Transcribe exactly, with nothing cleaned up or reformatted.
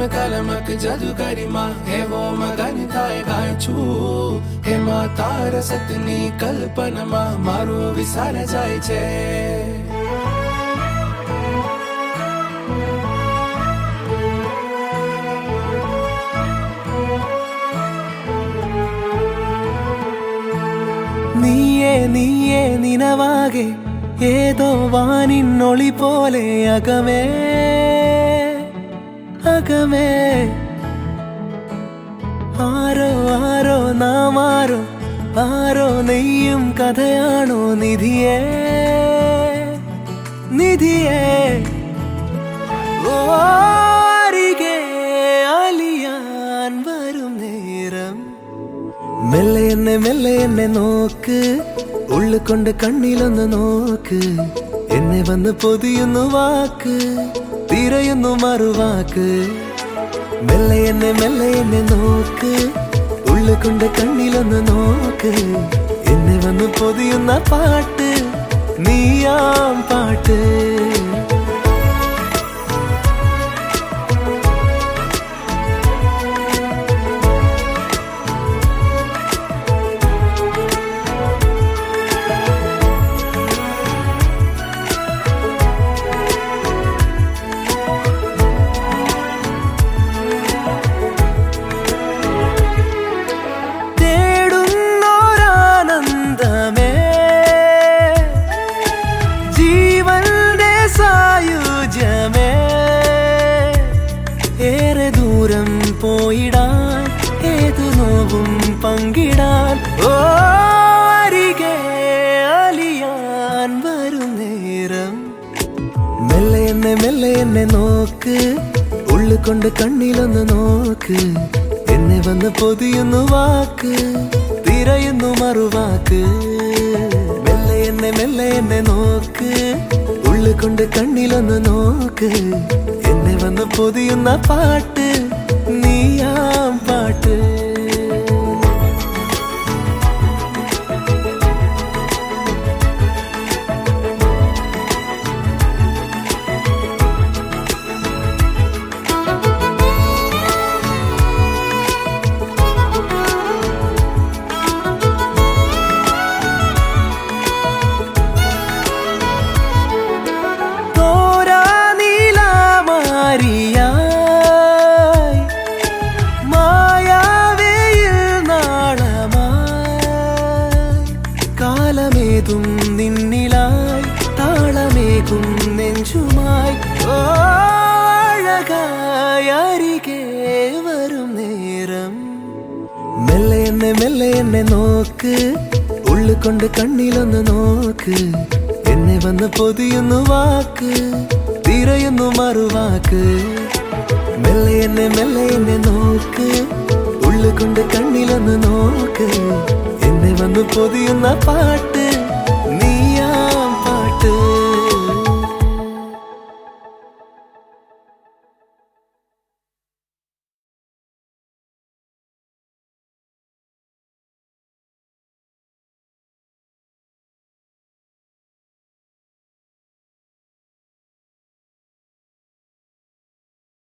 कलमक जादूगरी माँ है वो मगन थाय गाय छू हे माँ तार सतनी कल्पना माँ मारो विसार जाय छे നീയേ നീയേ നിനവാകെ ഏതോ വാനിന്നൊളി പോലെ അകമേ അകമേ ആരോ ആരോ നാം ആരോ ആരോ നെയ്യും കഥയാണോ നിധിയേ നിധിയേ ഓ അരികെ അലിയാൻ വരും നേരം മെല്ലെ എന്നെ മെല്ലെ എന്നെ നോക്ക് ഉള്ളുകൊണ്ട് കണ്ണിലൊന്ന് നോക്ക് എന്നെ വന്ന് പൊതിയുന്നു വാക്ക് തിരയുന്നു മറുവാക്ക് മെല്ലെ എന്നെ മെല്ലെ എന്നെ നോക്ക് ഉള്ളുകൊണ്ട് കണ്ണിലൊന്ന് നോക്ക് എന്നെ വന്ന് പൊതിയുന്ന പാട്ട് നീയാം പാട്ട് പോയിടാൻ ഏതു നോവും പങ്കിടാൻ ഓ അരികെ അലിയാൻ വരും നേരം മെല്ലെ എന്നെ മെല്ലെ എന്നെ നോക്ക് ഉള്ളുകൊണ്ട് കണ്ണിലൊന്ന് നോക്ക് എന്നെ വന്ന് പൊതിയുന്നു വാക്ക് തിരയുന്നു മറുവാക്ക് മെല്ലെ എന്നെ മെല്ലെ എന്നെ നോക്ക് ഉള്ളുകൊണ്ട് കണ്ണിലൊന്ന് നോക്ക് എന്നെ വന്ന് പൊതിയുന്ന പാട്ട് നീയാം പാട്ട് നിന്നിലായി താളമേകും നെഞ്ചുമായി അഴകായി അരികെ വരും നേരം മെല്ലെ എന്നെ മെല്ലെ എന്നെ നോക്ക് ഉള്ളുകൊണ്ട് കണ്ണിലൊന്ന് നോക്ക് എന്നെ വന്ന് പൊതിയുന്നു വാക്ക് തിരയുന്നു മറുവാക്ക് മെല്ലെ എന്നെ മെല്ലെ എന്നെ നോക്ക് ഉള്ളുകൊണ്ട് കണ്ണിലൊന്ന് നോക്ക് എന്നെ വന്ന് പൊതിയുന്ന പാട്ട്